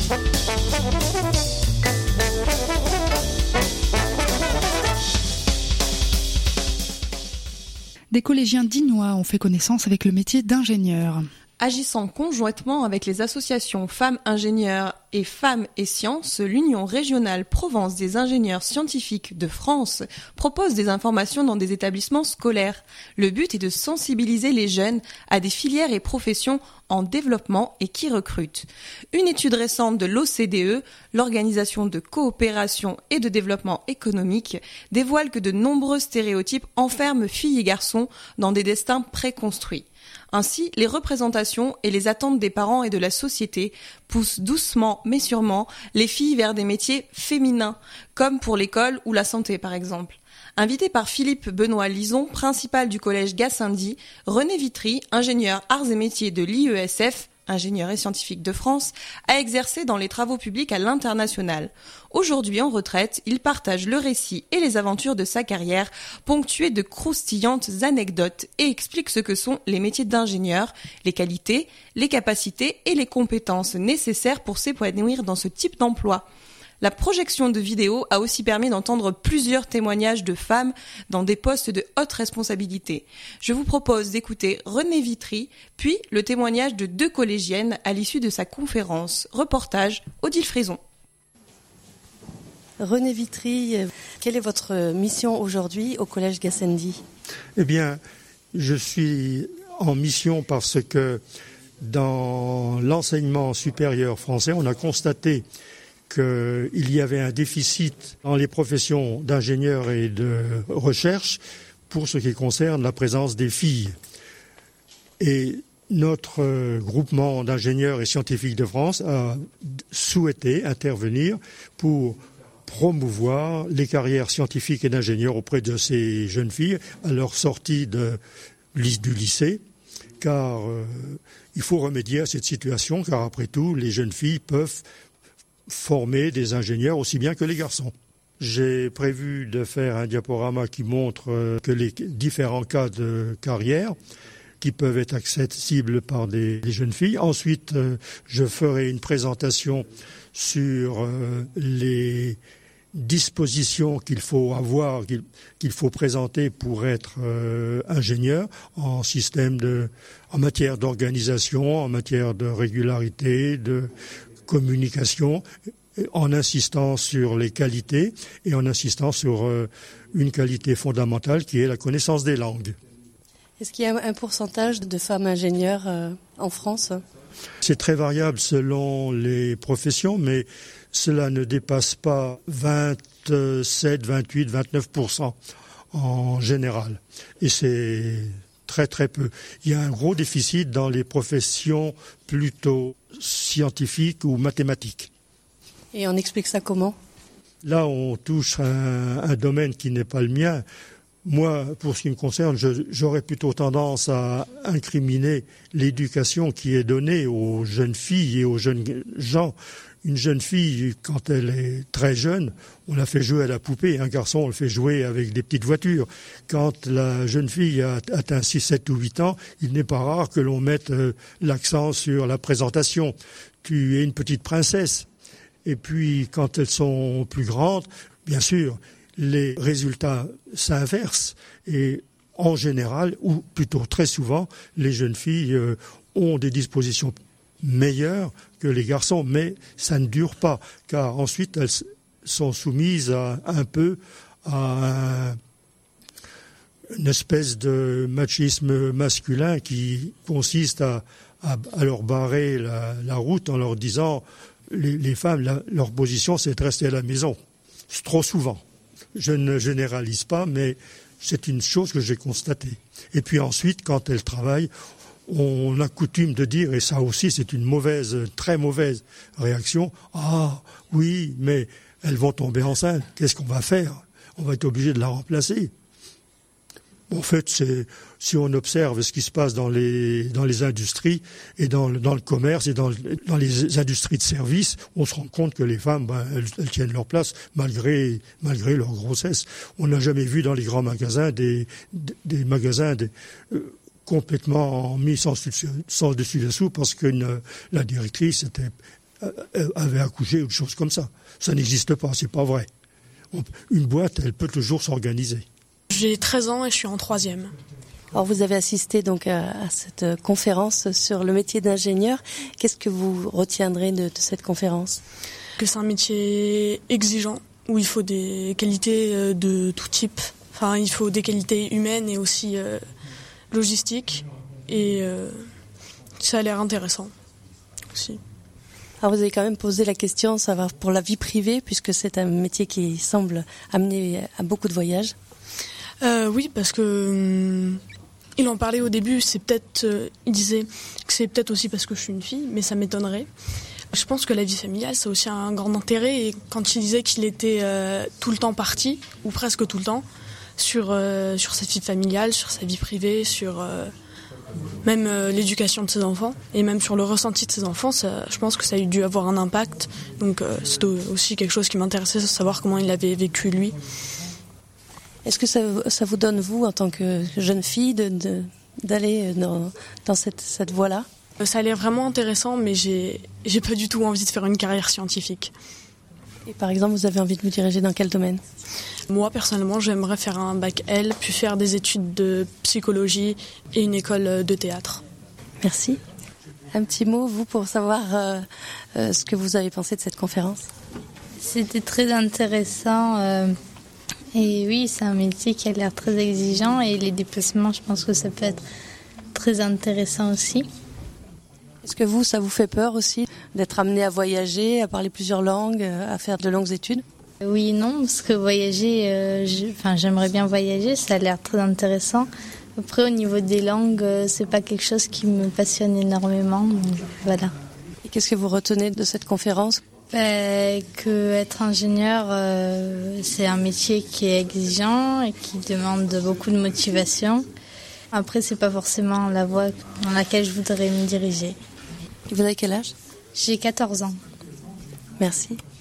Des collégiens dinois ont fait connaissance avec le métier d'ingénieur. Agissant conjointement avec les associations Femmes Ingénieurs et Femmes et Sciences, l'Union régionale Provence des ingénieurs scientifiques de France propose des informations dans des établissements scolaires. Le but est de sensibiliser les jeunes à des filières et professions en développement et qui recrutent. Une étude récente de l'OCDE, l'Organisation de coopération et de développement économique, dévoile que de nombreux stéréotypes enferment filles et garçons dans des destins préconstruits. Ainsi, les représentations et les attentes des parents et de la société poussent doucement mais sûrement les filles vers des métiers féminins, comme pour l'école ou la santé par exemple. Invité par Philippe Benoît Lison, principal du collège Gassendi, René Vitry, ingénieur arts et métiers de l'IESF, ingénieur et scientifique de France, a exercé dans les travaux publics à l'international. Aujourd'hui en retraite, il partage le récit et les aventures de sa carrière, ponctuées de croustillantes anecdotes, et explique ce que sont les métiers d'ingénieur, les qualités, les capacités et les compétences nécessaires pour s'épanouir dans ce type d'emploi. La projection de vidéos a aussi permis d'entendre plusieurs témoignages de femmes dans des postes de haute responsabilité. Je vous propose d'écouter René Vitry, puis le témoignage de 2 collégiennes à l'issue de sa conférence. Reportage Odile Frison. René Vitry, quelle est votre mission aujourd'hui au collège Gassendi ? Eh bien, je suis en mission parce que dans l'enseignement supérieur français, on a constaté qu'il y avait un déficit dans les professions d'ingénieurs et de recherche pour ce qui concerne la présence des filles. Et notre groupement d'ingénieurs et scientifiques de France a souhaité intervenir pour promouvoir les carrières scientifiques et d'ingénieurs auprès de ces jeunes filles à leur sortie du lycée, car il faut remédier à cette situation, car après tout, les jeunes filles peuvent former des ingénieurs aussi bien que les garçons. J'ai prévu de faire un diaporama qui montre que les différents cas de carrière qui peuvent être accessibles par des jeunes filles. Ensuite, je ferai une présentation sur les dispositions qu'il faut avoir, qu'il faut présenter pour être ingénieur en matière d'organisation, en matière de régularité, de communication, en insistant sur les qualités et en insistant sur une qualité fondamentale qui est la connaissance des langues. Est-ce qu'il y a un pourcentage de femmes ingénieures en France ? C'est très variable selon les professions, mais cela ne dépasse pas 27, 28, 29% en général. Et c'est très très peu. Il y a un gros déficit dans les professions plutôt scientifiques ou mathématiques. Et on explique ça comment ? Là, on touche un domaine qui n'est pas le mien. Moi, pour ce qui me concerne, j'aurais plutôt tendance à incriminer l'éducation qui est donnée aux jeunes filles et aux jeunes gens. Une jeune fille, quand elle est très jeune, on la fait jouer à la poupée. Un garçon, on le fait jouer avec des petites voitures. Quand la jeune fille a atteint 6, 7 ou 8 ans, il n'est pas rare que l'on mette l'accent sur la présentation. Tu es une petite princesse. Et puis, quand elles sont plus grandes, bien sûr, les résultats s'inversent. Et en général, ou plutôt très souvent, les jeunes filles ont des dispositions meilleures que les garçons, mais ça ne dure pas, car ensuite elles sont soumises à une espèce de machisme masculin qui consiste à leur barrer la route en leur disant les femmes, leur position c'est de rester à la maison, trop souvent. Je ne généralise pas, mais c'est une chose que j'ai constatée. Et puis ensuite, quand elles travaillent, on a coutume de dire, et ça aussi c'est une très mauvaise réaction, « Ah oui, mais elles vont tomber enceintes, qu'est-ce qu'on va faire ? On va être obligé de la remplacer. » En fait, si on observe ce qui se passe dans les industries et dans le commerce et dans les industries de services, on se rend compte que les femmes, elles tiennent leur place malgré leur grossesse. On n'a jamais vu dans les grands magasins des magasins complètement mis sans dessus dessous parce que la directrice était avait accouché ou des choses comme ça. Ça n'existe pas, c'est pas vrai. Une boîte, elle peut toujours s'organiser. J'ai 13 ans et je suis en 3e. Alors vous avez assisté donc à cette conférence sur le métier d'ingénieur. Qu'est-ce que vous retiendrez de cette conférence ? Que c'est un métier exigeant, où il faut des qualités de tout type. Enfin, il faut des qualités humaines et aussi logistiques. Et ça a l'air intéressant aussi. Alors vous avez quand même posé la question, savoir pour la vie privée, puisque c'est un métier qui semble amener à beaucoup de voyages. Oui, parce que il en parlait au début. C'est peut-être, il disait que c'est peut-être aussi parce que je suis une fille, mais ça m'étonnerait. Je pense que la vie familiale, c'est aussi un grand intérêt. Et quand il disait qu'il était tout le temps parti, ou presque tout le temps, sur sa vie familiale, sur sa vie privée, sur même l'éducation de ses enfants, et même sur le ressenti de ses enfants, je pense que ça a dû avoir un impact. Donc c'est aussi quelque chose qui m'intéressait, de savoir comment il avait vécu lui. Est-ce que ça vous donne, vous, en tant que jeune fille, d'aller dans cette voie-là ? Ça a l'air vraiment intéressant, mais j'ai pas du tout envie de faire une carrière scientifique. Et par exemple, vous avez envie de vous diriger dans quel domaine ? Moi, personnellement, j'aimerais faire un bac L, puis faire des études de psychologie et une école de théâtre. Merci. Un petit mot, vous, pour savoir ce que vous avez pensé de cette conférence ? C'était très intéressant. Et oui, c'est un métier qui a l'air très exigeant. Et les déplacements, je pense que ça peut être très intéressant aussi. Est-ce que ça vous fait peur aussi d'être amené à voyager, à parler plusieurs langues, à faire de longues études ? Oui et non, parce que voyager, j'aimerais bien voyager, ça a l'air très intéressant. Après, au niveau des langues, c'est pas quelque chose qui me passionne énormément, donc voilà. Et qu'est-ce que vous retenez de cette conférence ? Que être ingénieur, c'est un métier qui est exigeant et qui demande beaucoup de motivation. Après, c'est pas forcément la voie dans laquelle je voudrais me diriger. Et vous avez quel âge ? J'ai 14 ans. Merci.